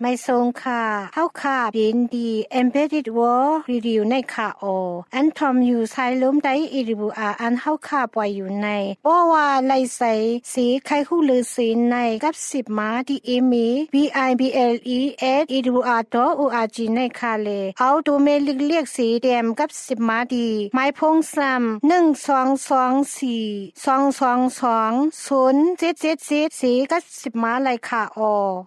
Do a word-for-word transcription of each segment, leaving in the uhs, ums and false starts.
ไม่ทรงค่ะเฮาค่ะยินดี Embedded World Review ในค่ะโออันทอมอยู่ไซลมได้อีริบูอาอันเฮาค่ะปล่อยอยู่ในบ่ว่าไลใสสีไข่ฮู้ลือสีในกับสิบมาที่อีมี บี ไอ บี แอล อี เอส อี ดับเบิลยู อาร์ ดอท โอ อาร์ จี ในค่ะเลเอาดูเมลิกเรียกสีแดงกับสิบมาดีไม้พงซ้ำหนึ่ง สอง สอง สี่ สอง สอง สอง ศูนย์ เจ็ด เจ็ด เจ็ดสีกับสิบมาเลยค่ะโอ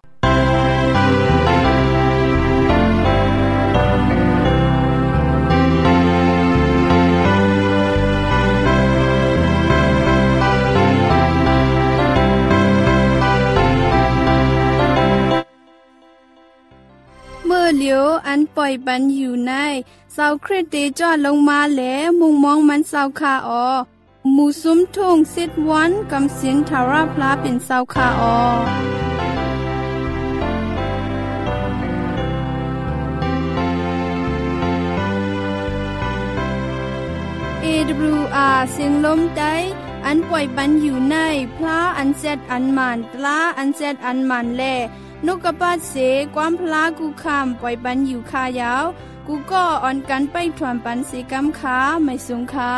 เมื่อเหลียวอันปล่อยปันอยู่ในเสาคริสเตจอดลงมาแล้วมุงมองมันเสาคาออหมู่ซุ้มทุ่งสิดวันกำสินทาราพลาเป็นเสาคาออ เอ ดับเบิลยู อาร์ เสียงลมได้อันปล่อยปันอยู่ในพระอันเซดอันมันตลาอันเซดอันมันแลนกกระปาดเสความพลากูคำปล่อยปันอยู่คายาวกูก็อ่อนกันไปถวนปันสีกำขาไม่สูงขา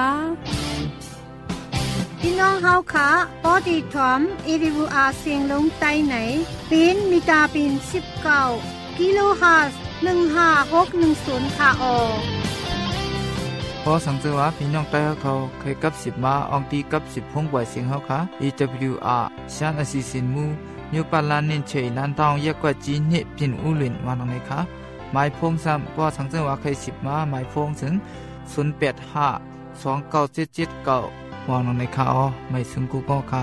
พี่น้องเฮาค่ะปอดีถอม เอ ดับเบิลยู อาร์ เสียงลงใต้ไหนปีนมีตาปีนสิบเก้ากิโลเฮิรตซ์หนึ่งห้าหกหนึ่งศูนย์ค่ะออพอสังเกตว่าพี่น้องใต้เขาเคยกับสิบมาอองตีกับสิบพงบ่อยเสียงเฮาค่ะ เอ ดับเบิลยู อาร์ ชานอสิสินมูนิวปาลานนินเชยลันตองยากกว่าจีนเนปินอุลินวานงไหนคะหมายพงซ้ำพอสังเกตว่าเคยสิบมาหมายพงถึงศูนย์แปดห้า สอง เก้า เจ็ด เจ็ด เก้าวางลงในค่ะอ๋อไม่ซึ่งกูก็ค่ะ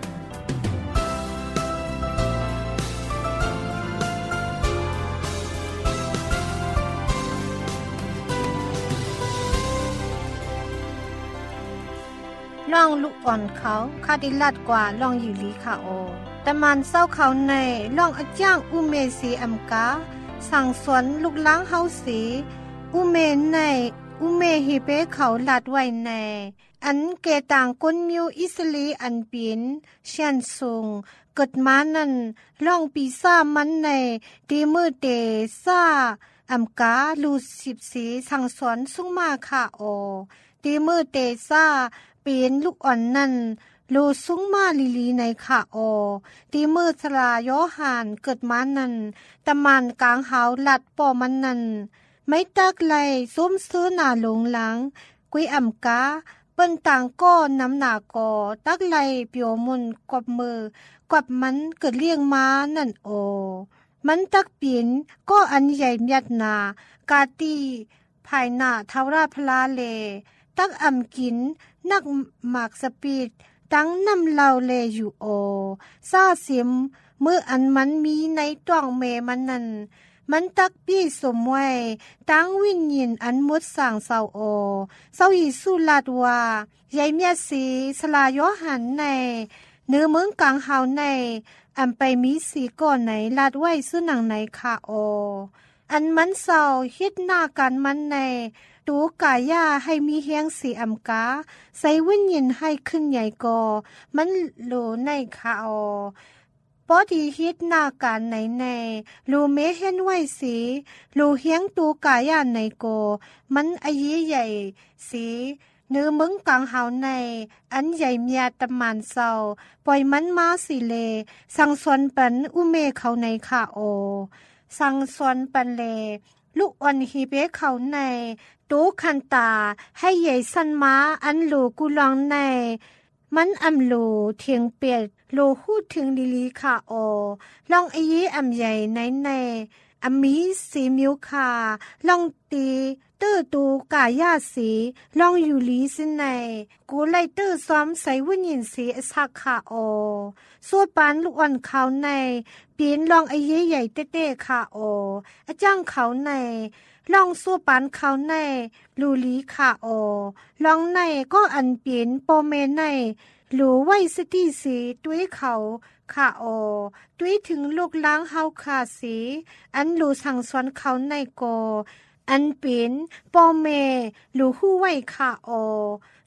ล่องลูกอ่อนเขาคาดิลัดกว่าล่องอยู่ลีค่ะโอแต่มันเศร้าเขาในล่องอจ้างอุเมสีอัมกาสั่งสวนลูกล้างเฮาสีอุเมในอุเมฮิเปเขาลัดไว้ในอันเกต่างก้นมิวอิสลีอันปีนเชียนสูงเกิดมานั้นล่องปีซ่ามันในดีมือเตซ่าอัมกาลูสิบสีสั่งสวนสุงมาค่ะโอดีมือเตซ่าปีนลูกอ่อนนั่นลูสุงมาลีลีในค่ะโอตีมือสลายอหานเกิดมานั่นตะมันกลางหาวลัดปอมันนั่นไม่ตักไหลซุ้มซื้อหน้าหลงหลังกุยอ่ำกาเปิ้นต่างก้อน้ำหนากอตักไหลเปียวมุนกวบมือกวบมันเกิดเลี้ยงมานั่นโอมันตักปีนก็อันใหญ่ยัดนากาตีภายหน้าเทาราพลาเลตักอ่ำกินนักหมากสปีดตั้งน้ำเหลาเลอยู่โอซาเสียมมืออันมันมีในต้วงเมมันนั่นมันตักปี้สมไว้ตั้งวิญญาณอันมุดสั่งเศร้าโอเศร้าอีสุลาดว่ายายเมียสีสลายอหันในเนื้อเมืองกลางเฮาในอันไปมีสีก่อนไหนลาดไว้ซื้อหนังไหนค่ะโออันมันเศร้าฮิดหน้ากันมันในตูกายาให้มีเฮียงสีอัมกาใส่วิญญาณให้ขึ้นใหญ่กอมันโลในค่ะออปอดีฮิตหน้าการไหนในลูเมเห็นไว้สีลูเฮียงตูกายาในโกมันอายีใหญ่สีเนื้อมึงกลางเฮาในอันใหญ่เมียตะมันเศร้าปล่อยมันมาสิเลสั่งสวนปันอุเมเขาในค่ะโอสั่งสวนปันเลลูกอ่อนฮีเบเขาในตูคันตาให้ใหญ่สันมาอันหลูกุลองในมันอำหลูเทียงเปียดโลหูถึงลิลีค่ะโอลองไอยีอำใหญ่ในในอมีสีมิวค่ะลองตีตื้อตูกายาสีลองอยู่ลีสิในกูไลตื้อซ้อมใส่วิญญาณสีอสักค่ะโอส่วนปานลูกอ่อนเขาในปีนลองไอยีใหญ่เต้ๆค่ะโออาจ้างเขาในลองสู้ปันเขาในลูลีค่ะโอลองในก็อันเปลี่ยนโปเมในหลูไว้สติสีตุ้ยเขาค่ะโอตุ้ยถึงลูกล้างเฮาค่ะสีอันหลูสั่งสอนเขาในโกอันเปลี่ยนโปเมหลูหู้ไว้ค่ะโอ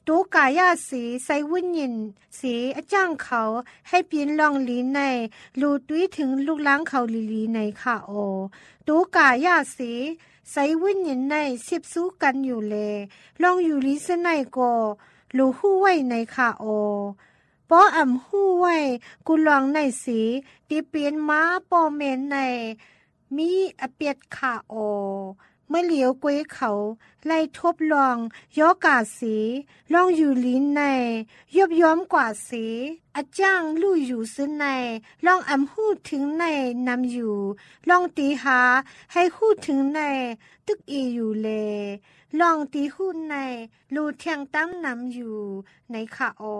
ตูกายาสีใส่วิญญาณสีจ้างเขาให้ปีนลองลีในรูดุยถึงลูกล้างเขาลีลีในค่ะโอตูกายาสีใส่วิญญาณในสิบสู้กันอยู่เลลองอยู่ลีเสในก็รูหู้ไว้ในค่ะโอปออ่ำหู้ไว้กูลองในสีตีเปลี่ยนม้าปอเมนในมีอเปียดค่ะโอเมื่อเหลียวกวยเขาไล่ทบลองย่อกาสีลองอยู่ลิ้นในยบย้อมกว่าสีอาจ้างลู่อยู่ซึ้นในลองอ่ำหู้ถึงในนำอยู่ลองตีหาให้หู้ถึงในตึกอีอยู่เลลองตีหู้ในลู่เทียงตั้งนำอยู่ในค่ะโอ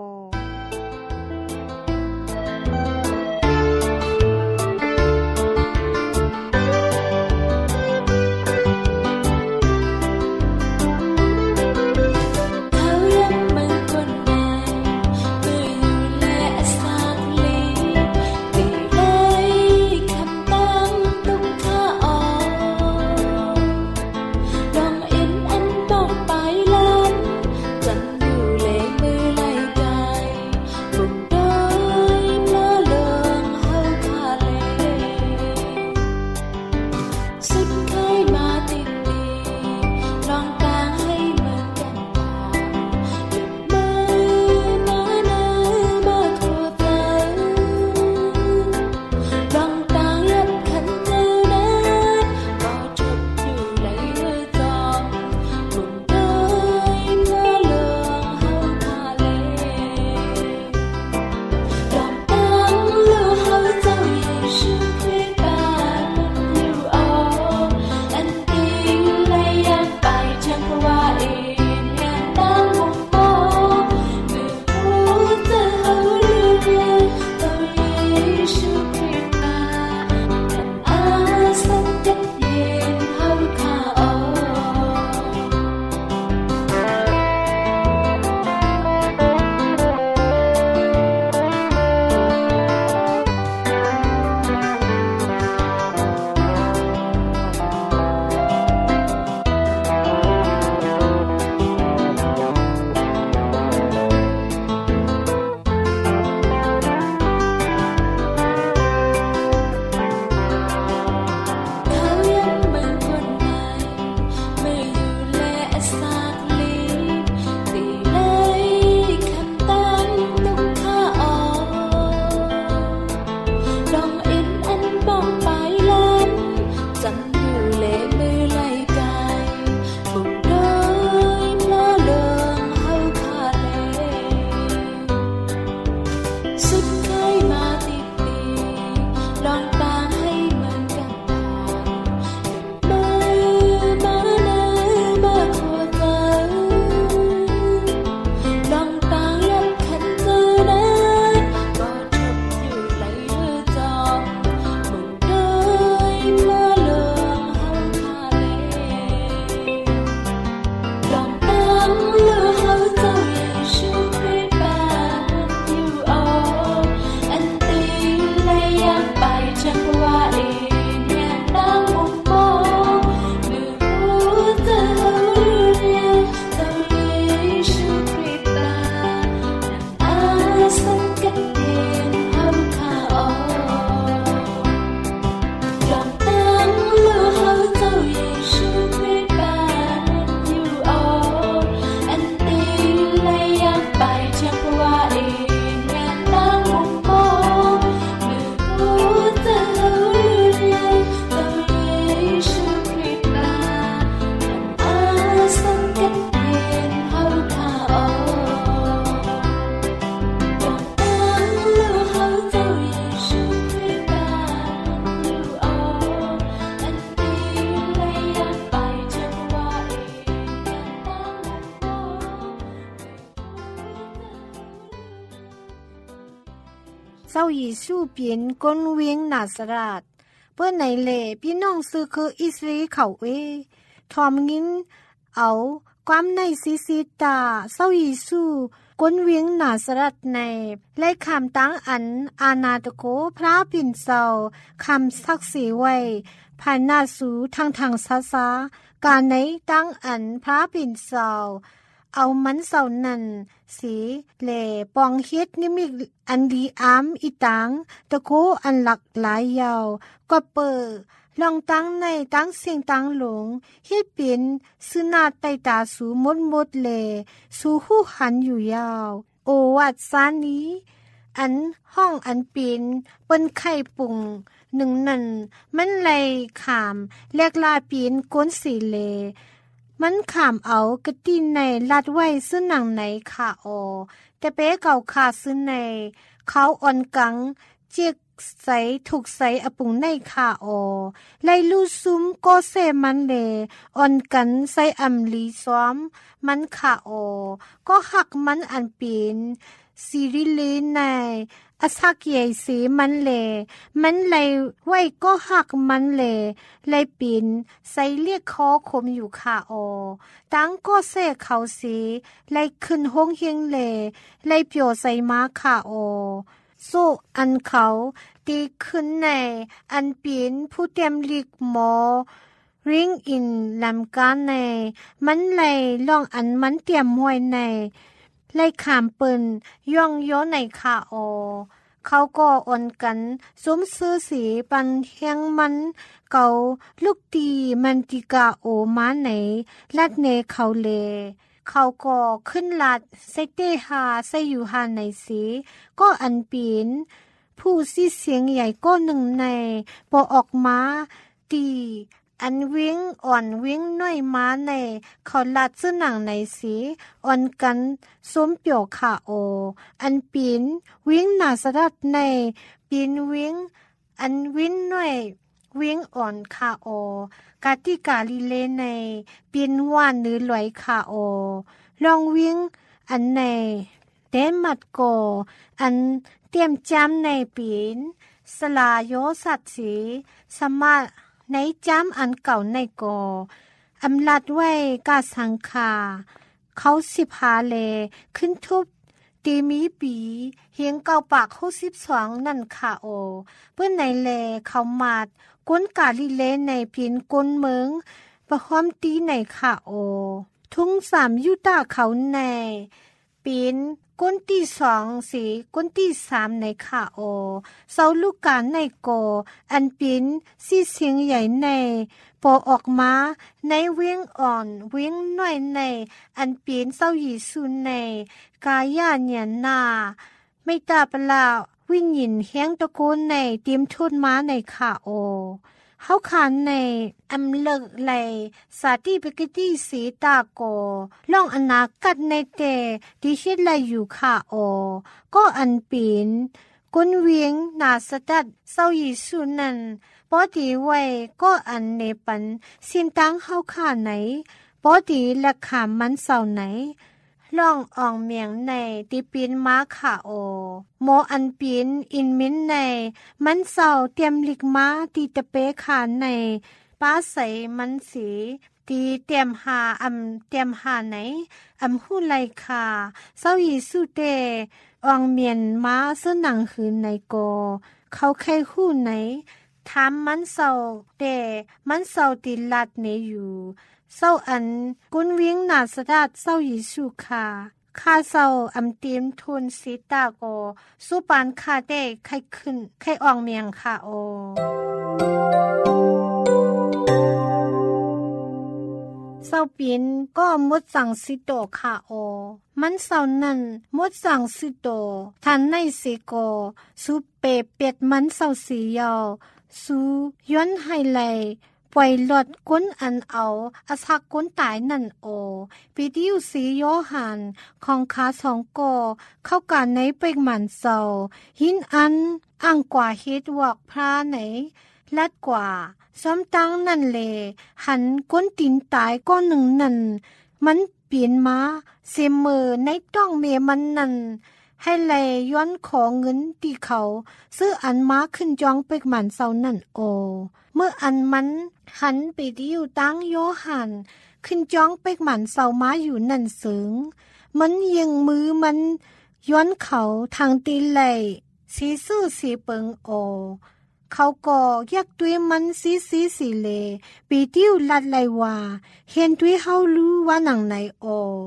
เจ้าเยซูเปลี่ยนก้นเวียงนาซารัดเพื่อในเล่พี่น้องซื้อคืออิสราเอลเขาเอทอมงินเอาความในซีซีตาเจ้าเยซูก้นเวียงนาซารัดในและคำตั้งอันอาณาตโกพระปิ่นเจ้าคำศักดิ์ศรีไว้ภายหน้าสูทางทางซาซาการในตั้งอันพระปิ่นเจ้าเอามันเศร้านั่นสีแหล่ปองเฮ็ดนิมิอันดีอามอีตังตะโกอันหลักหลายยาวก็เปิดลองตั้งในตั้งเสียงตั้งหลงเฮ็ดเป็นสุนาไตตาสูมดมดแลสู่หูหันอยู่ยาวโอวัดซานี้อันห้องอันเป็นเปิ้นไข่ปุ่งหนึ่งนั่นมันไหลขามแลกลาปีนก้นสีเลมันขามเอากระตินในลัดไว้ซึ่งหนังไหนขาออแต่เป๊เก่าขาซึ่งในเขาอ่อนกังเจียกใสถูกใสอปุงในขาออไล่ลูซุ้มโกเซมันเลอ่อนกันใส่อำลีซ้อมมันขาออก็หักมันอันเป็นซีริเลในอาสักใหญ่สีมันเลมันไหลไว้ก็หักมันเลไหลปินใส่เรียกคอคมอยู่ขาออตั้งก็เสกเขาสีไหลขึ้นห้องเฮียงเลไหลเปียวใส่ม้าขาออสู้อันเขาตีขึ้นในอันปินผู้เตรียมลิกหมอริงอินลำการในมันไหลล่องอันมันเตรียมห้วยในไล่ขามเปินย่องย้อในขาออเขาก็อ่อนกันสมซื้อสีปันเฮียงมันเก่าลูกตีมันติกาโอมาไหนลัดเนเขาเลเขาก็ขึ้นลัดใส่เตหาใส่อยู่หาในสีก็อันปีนผู้ซีเสียงใหญ่ก็หนึ่งในพอออกมาตีอันวิ่งอ่อนวิ่งน้อยม้าในเขาลัดซึ่งหนังในสีอ่อนกันสมเปียวขาโออันปีนวิ่งหนาสะดัดในปีนวิ่งอันวิ่งน้อยวิ่งอ่อนขาโอกาติกาลิเลในปีนว่านหรือลอยขาโอลองวิ่งอันในเดมัดโกอันเตรียมจำในปีนสลาโยสัตสีสมาในจำอันเก่าในกออำลัดไว้กาสังคาเขาสิพาเลขึ้นทุบตีมีปีเฮียงเก่าปากเขาสิบสองนั่นค่ะโอเพื่อนในเลเขามาดก้นกาลิเลในพินก้นเมืองประคอมตีในค่ะโอทุ่งสามยุตาเขาในปีนก้นที่สองสีก้นที่สามในขาโอเสาลูกกาในโกอันปินซีเสียงใหญ่ในปอออกมาในเวียงอ่อนเวียงน้อยในอันปินเสาหยีสุนในกายาเนียนนาไม่ตาปลาวิญญินแห้งตะโกนในเตรียมทุนม้าในขาโอเฮาขานในอำเลิกไหลสาธิปกติสีตาโกล่องอนากัดในเตที่ชิดไหลอยู่ค่ะโอก็อันปีนกุนเวียงนาสตัดเศร้ายิสุนันปอดีไว้ก็อันเนปันสินตังเฮาขาไหนปอดีและขามมันเศร้าไหนล่องอ่องเมียงในตีปีนม้าขาโอโมอันปีนอินมินในมันเศร้าเตรียมลิกม้าตีตะเปขาในป้าใสมันสีตีเตรียมหาอำเตรียมหาไหนอำหูไลคาเศร้ายีสุเตอ่องเมียนม้าเสื้อหนังหืนในโกเขาใครหูไหนถามมันเศร้าเตมันเศร้าตีลัดเนอยู่เศร้าอันกุนเวียงนาสดัดเศร้ายิสุคาข้าเศร้าอำเตียมทุนสีตาโกสุปานคาเต้ไข้ขึ้นไข้อองเมียงคาโอเศร้าปีนก็มดสั่งสิโตคาโอมันเศร้านั่นมดสั่งสิโตทันในสิโกสุเปเป็ดมันเศร้าสียาวสูย้อนให้ไหลปล่อยหลอดก้นอันเอาอาศักก้นตายนั่นโอปีดิวสีโยหันของขาสองโกเข้ากันในเปกหมันเศร้าหินอันอ่างกว่าเฮ็ดวอกพระไหนลัดกว่าซ้อมตั้งนั่นเลหันก้นตินตายก้อนหนึ่งนั่นมันเปลี่ยนมาเสมอในต้องเมมันนั่นให้ไหลย้อนขอเงินที่เขาซื้ออันม้าขึ้นจองเปกหมันเศร้านั่นโอเมื่ออันมันหันไปดิวตั้งโยหันขึ้นจ้องเปกหมันเศร้าม้าอยู่นั่นเสิงมันยังมือมันย้อนเขาทางตีไหลสีซื่อสีเปิงโอเขาก็ยักด้วยมันสีสีสีเลปีดิวลัดไหลว่าเห็นด้วยเฮารู้ว่าหนังไหนโอ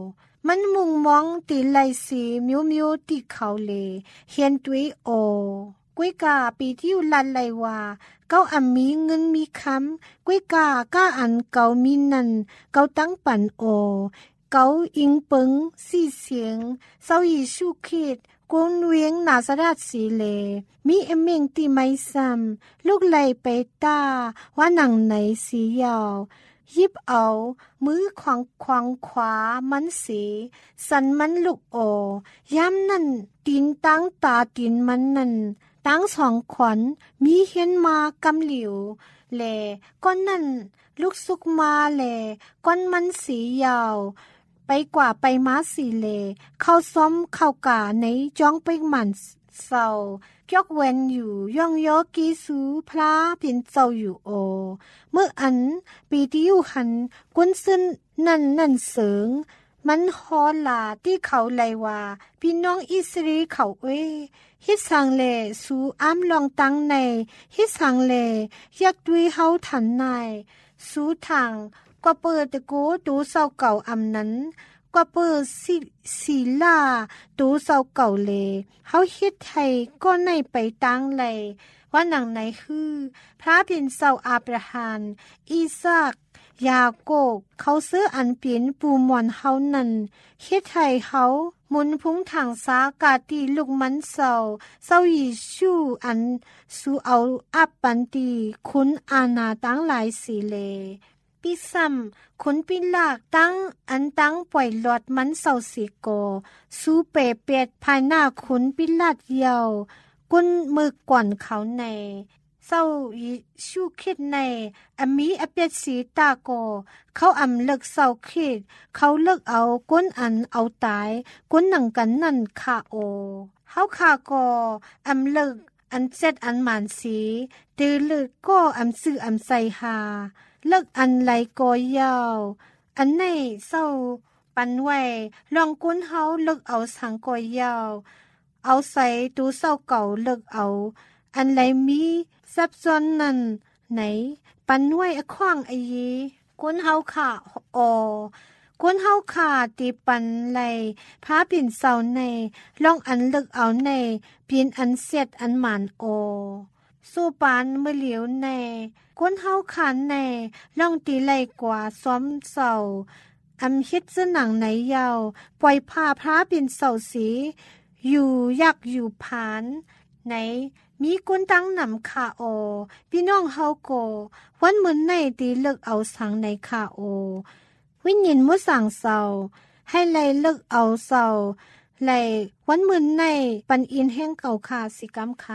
มันมุงมองตีไลสีมิวมิวตีเขาเลเฮียนตุยโอกุ้ยกาปีที่อยู่ลันไลว่าเก้าอันมีเงินมีคำกุ้ยกาก้าอันเก่ามีนันเก่าตั้งปันโอเก่าอิงเปิงสี่เสียงเศร้าอีชูคิดกวนเวียงนาสราชสีเลมีเอเมงตีไม่ซ้ำลูกไลไปตาว่าหนังไหนสียาวยิบเอามือขวางขวางขวามันสีสันมันลุกโอย้ำนั่นตีนตั้งตาตีนมันนั่นตั้งสองขวัญมีเห็นมากำเหลียวแลก้อนนั่นลูกสุกมาแลก้อนมันสียาวไปกว่าไปม้าสีเลเข้าซ้อมเข้ากาในจ้องไปหมันเศร้ายกเว้นอยู่ย่องยอกีสูพระเพียนเจ้าอยู่โอเมื่ออันปีที่อยู่หันกุนซึนนั่นนั่นเสิงมันฮอลาที่เขาไลว่าพี่น้องอิสรีเขาเอ้ฮิสังเลสูอ้ำลองตังในฮิสังเลยักด้วยเฮาทันนายสูทางกว่าเปิดตะโกตูเศร้าเก่าอำนั้นกว่าเปิดสิศีลาตูเศร้าเก่าเลเฮาเฮ็ดให้ก็ในไปตังไลว่าหนังไหนคือพระเพียนเศร้าอาบราฮัมอีซากยาโกบเขาซื้ออันเปลี่ยนปูมอนเฮานั่นเฮ็ดให้เฮามุนพุงทางสากาตีลูกมันเศร้าเศร้ายิชูอันสูเอาอับปันตีคุณอาณาตั้งหลายสีเลปิซัมคุณปิลากตั้งอันตั้งปล่อยหลอดมันเศร้าสีโกสูเปเปียดภายหน้าคุณปิลาดเยาวกุนมือก่อนเขาในเศร้าชูคิดในอมีอเปียดสีตาโกเขาอำเลิกเศร้าคิดเขาเลิกเอาก้นอันเอาตายก้นหนังกันนั่นคาโอเฮาคาโกอำเลิกอันเจ็ดอันหมานสีตือเลิกก็อำซื้ออำใส่หาเลิกอันไหลกอยาวอันในเศร้าปันไว้ลองก้นเฮาเลิกเอาสังกอยาวเอาใส่ตูเศร้าเก่าเลิกเอาอันไหลมีซับซ้อนนั่นไหนปันไว้อขว้างไอยีก้นเฮาขาออก้นเฮาขาตีปันไหลพาเปลี่ยนเศร้าในลองอันเลิกเอาในเปลี่ยนอันเสียดอันหมานโอสู้ปานเมื่อเหลียวในก้นเฮาขานในลองตีไหลกว่าซ้อมเศร้าอำคิดซะหนังไหนยาวปล่อยผ้าพระเป็นเศร้าสีอยู่ยักอยู่ผานไหนมีกุนตั้งนำคาโอพี่น้องเฮาโกวันเหมือนในตีเลิกเอาสังในคาโอวิญญาณมุสั่งเศร้าให้ไล่เลิกเอาเศร้าไล่วันเหมือนในปันอินแห่งเก่าคาสิกรรมค่ะ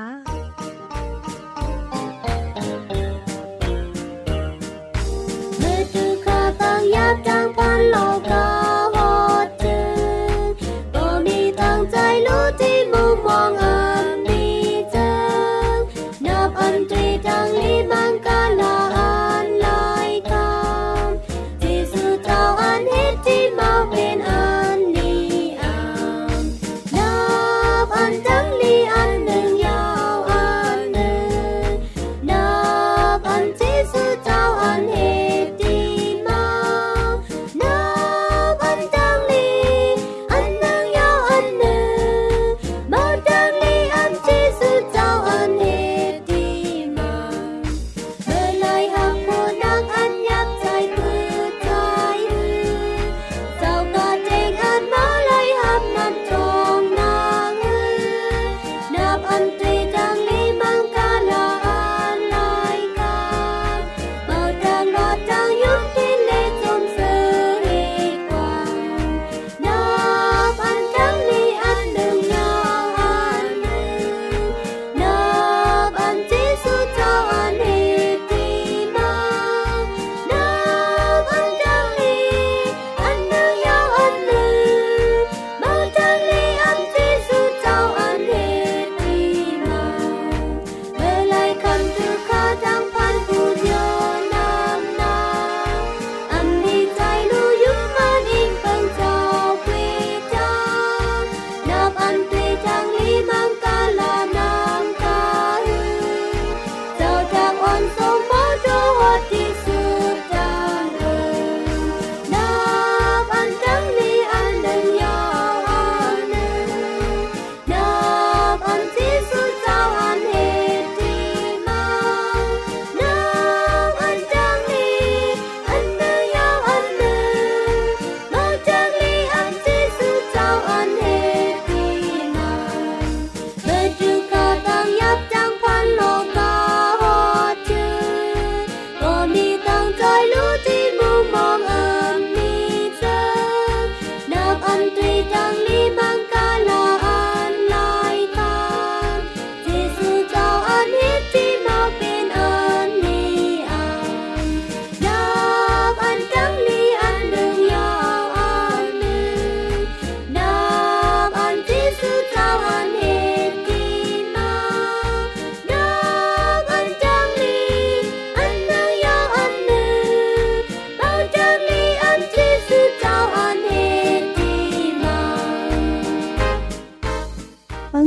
เมื่อตุคาตังยับจังพันโลกาโหดจึงก็มีตั้งใจรู้ที่มุมมองอันดีจังนับอันตรีจังลีบังกาลาอันลอยคำที่สุดเจ้าอันฮิตที่มาเป็นอันนี้อันนับอันจังลีอันหนึ่งยาวอั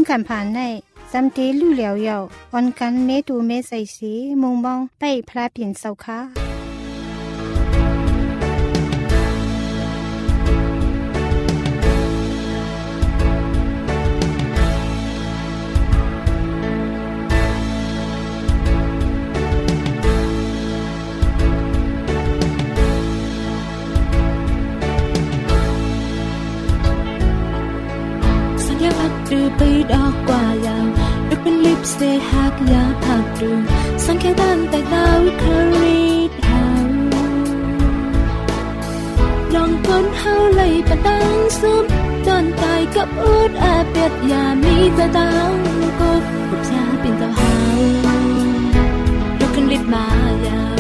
กันผ่านในจำเจลู่เหลียวเยาออนกันเมตูเมใส่สีมุงมองไปพระเปลี่ยนเสาค่ะดูไปดอกกว่ายาวดูเป็นลิปสติกหักยาผักดูสังเกตตั้งแต่ดาววิครีดหาวลองก้นเฮาเลยปะตังซุมจนตายกับอุดอาเปียดยามีแต่ตังกุบกุบชาเป็นเจ้าหาวดูขึ้นลิปมายาว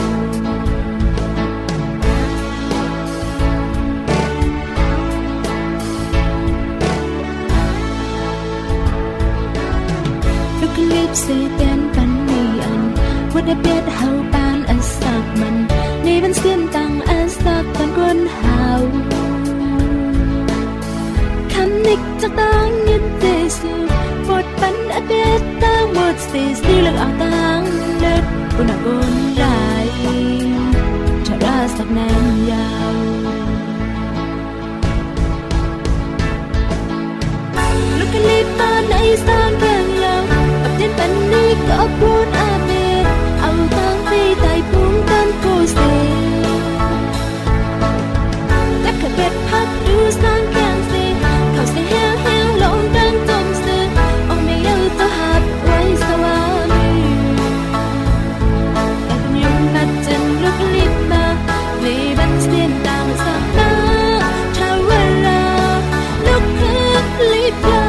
ลิปเสเตียนปันนีอันวัดเบียดเฮาปานอันสักมันนี่เป็นเสียนตังอันสักตันกวนเฮาคันนิกจะตังยินเตสูปวดปันอันเบียดตังหมดสติสติเลือกเอาตังเลิศกุนกุนไรชะราสักแนมยาวลูกกันลิปตาในสามเรื่องยาวเดินปันนี้ก็พูดอาเมดเอาตั้งไปไต่พุงกันกูเสียจับขเป็ดพักดูสร้างแกงเสียเขาเสียแห้งแห้งลงดังจมเสือออกไม่เลิกตัวหัดไว้สวามีแต่ยังนัดจันลุกลิบมาเลยบันเสียนต่างสักตาชาวเวลาลุกขึ้นลิบยา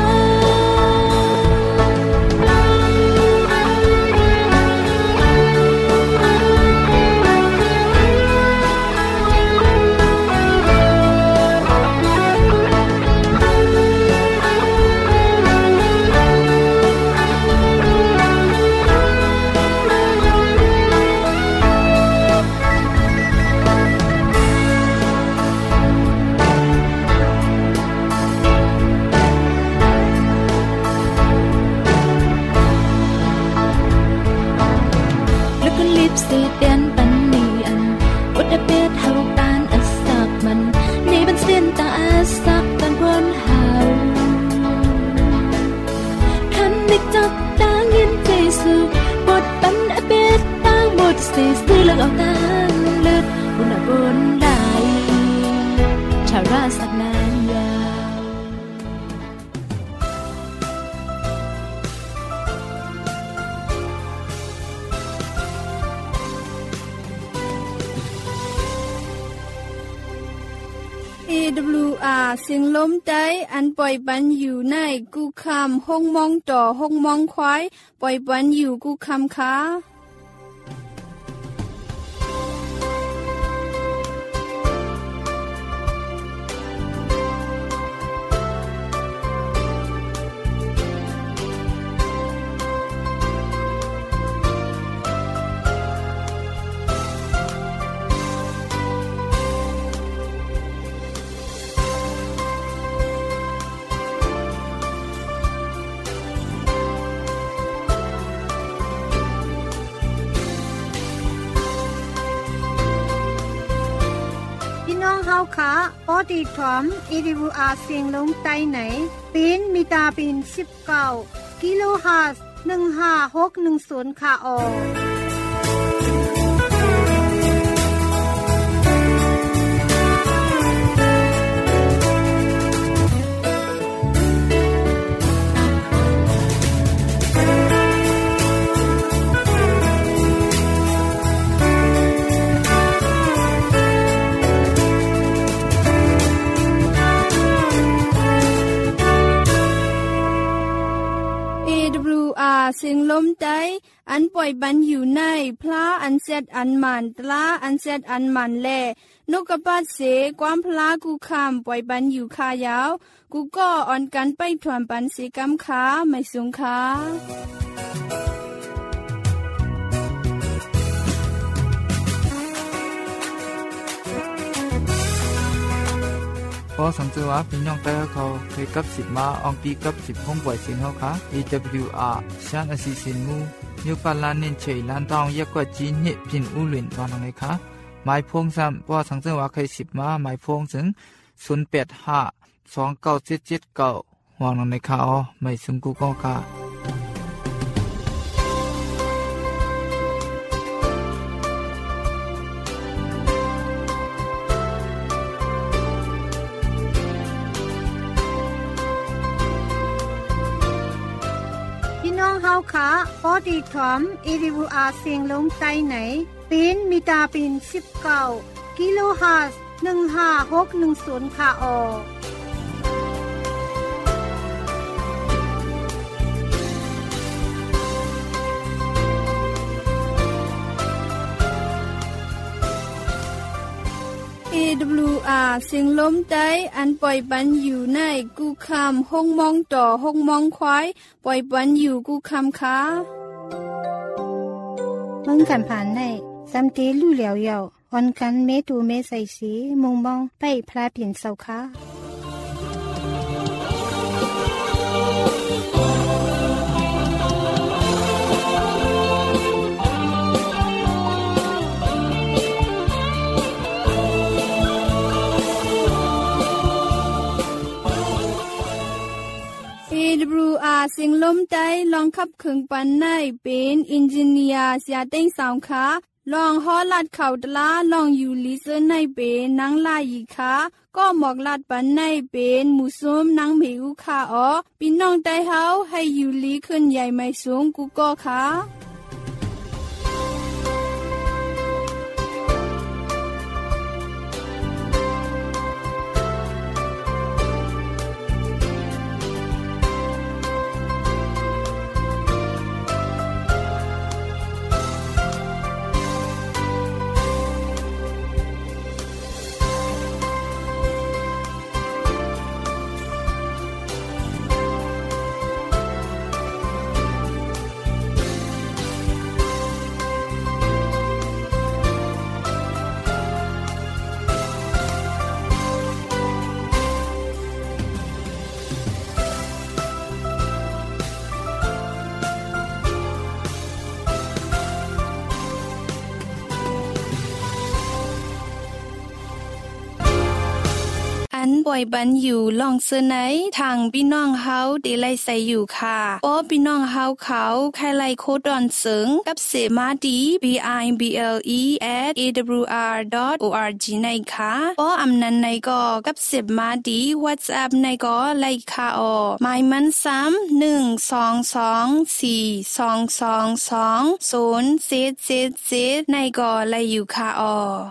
เสียเตียนปันนีอันอุดเบียดเฮาปานอัศกมันนี่เป็นเสียนตาอัศกตันกวนเฮาคันนิกจับตางยินใจสูบดปันอเบียดตางหมดเสียสีเลือกเอาตางเลือดบุญบุญได้ชาวราสักนานยาเอ ดับเบิลยู อาร์ เสียงลมใต้อันปล่อยปันอยู่ในกูคำห้องมองต่อห้องมองควายปล่อยปันอยู่กูคำค้าเฮาค่ะปอดีถอม เอ ดับเบิลยู อาร์ เสียงลมใต้ไหนเป็นมีตาเป็นสิบเก้ากิโลเฮิรตซ์หนึ่งห้าหกหนึ่งศูนย์ค่ะออเสียงลมใต้อันปล่อยบันอยู่ในพระอันเซดอันมันตลาอันเซดอันมันแลนกกระปัดเสความพลากูคำปล่อยบันอยู่คายาวกูก็อ่อนกันไปถวนปันเสกำขาไม่สูงขาพอสังเกตว่าพี่น้องแต่เขาเคยกับสิบมาอองตีกับสิบห้องบ่อยเสียงเฮาค่ะ เอ ดับเบิลยู อาร์ ชานอสิสินมูนิวปาลานเน้นเฉยล้านทองยักกว่าจีนเฮพินอูหลินวานไงคะหมายพงซ้ำว่าสังเกตว่าเคยสิบมาหมายพงถึงศูนย์แปดห้า สองเก้าเจ็ดเจ็ดเก้าวางลงในค่ะอ๋อไม่ซึงกูก็ค่ะเฮาค่ะพอดีถอม เอ ดับเบิลยู อาร์ เสียงลงใต้ไหนเป็นมีตาเป็นสิบเก้ากิโลเฮิรตซ์หนึ่งห้าหกหนึ่งศูนย์ค่ะออเอ ดับเบิลยู อาร์ เสียงลมใต้อันปล่อยปันอยู่ในกูคำห้องมองต่อห้องมองควายปล่อยปันอยู่กูคำค่ะเบิ่งกันผ่านในซัมเตลู่เหลียวเยาออนกันเมตูเมใส่สีมุงมองไปพลาเปลี่ยนเสาค่ะเอ ดับเบิลยู อาร์ เสียงลมใต้ลองขับเครื่องปั่นในเป็นอินจิเนียร์เสียเต้งสาวค่ะลองฮอลัดเข่าตลาลองอยู่ลิเซอร์ในเป็นนางลายีค่ะก็หมอกลัดปันในเป็นหมูส้มนางเหมูค่ะอ๋อพี่น้องใต้เฮาให้อยู่ลีขึ้นใหญ่ไม่สูงกูก็ค่ะอันป่วยบันอยู่ลองเสื้อไหนทางพี่น้องเฮาได้ไล่ใส่อยู่ค่ะป้อพี่น้องเฮาเขาใครไล่โคดอนเสิงกับเสมาดี บี ไอ บี แอล อี แอท เอ ดับเบิลยู อาร์ ดอท โอ อาร์ จี ในค่ะป้ออำนันในก็กับเสมาดี WhatsApp ในก็ไล่ค่ะออหมายมันซ้ำหนึ่ง สอง สอง สี่ สอง สอง สอง ศูนย์ เจ็ด เจ็ด เจ็ดในก็ไล่อยู่ค่ะออ